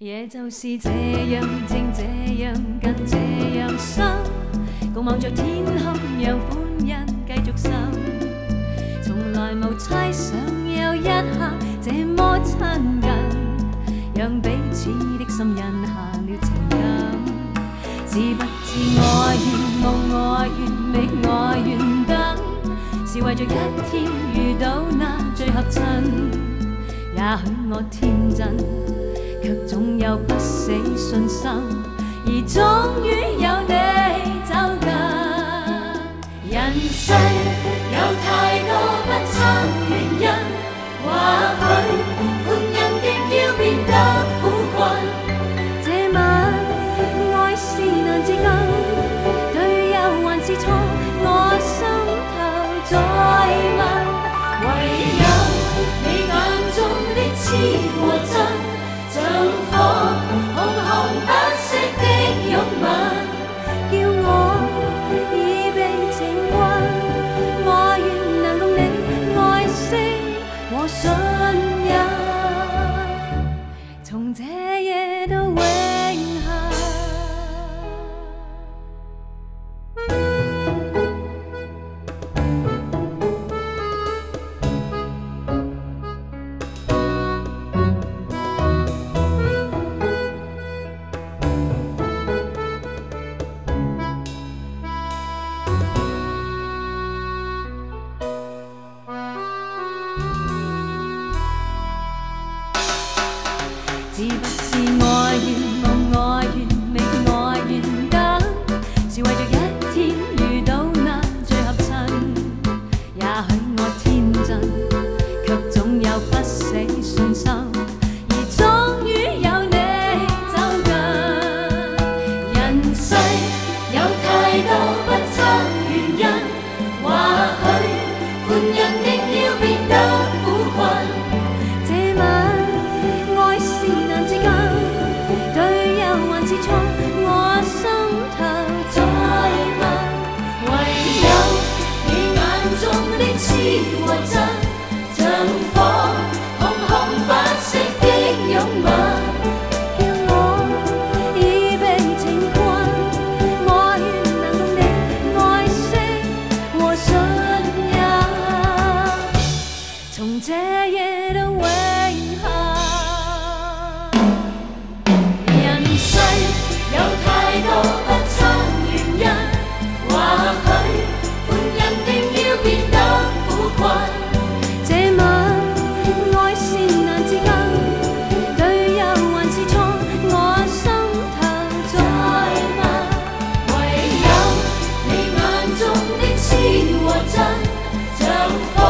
夜就是这样静，这样近，这样深，共望着天空，讓歡欣繼續滲。從來無猜想有一刻這麼親近，讓彼此的心印下了情感。知不知我願夢，我願覓，我願等，是為着一天遇到那最合襯。也許我天真，卻總有不死信心，而終於有你走近。人世有太多不測原因，或許歡欣的要變得苦困。這晚愛是難自禁，對又還是錯，我心頭再問。唯有你眼中的痴和真，像火紅紅不熄的擁吻，叫我已被情困。我願能共你愛惜和信任，從這夜到永恆。知不知我願夢，我願覓，我願等，是為着一天遇到那最合襯。也許我天真，卻總有不死信心，而終於有你走近。人世有太多不測原因，或許歡欣的要變得苦困。這晚愛是難自禁，對又還是錯，我心頭再問。唯有你眼中的痴和真，像火紅紅不熄的擁吻，叫我已被情困。我願能共你愛惜和信任，從這夜到永恆。人世有太多不測原因，或許歡欣的要變得苦困。這晚愛是難自禁，對又還是錯，我心頭再問。唯有你眼中的痴和真，像火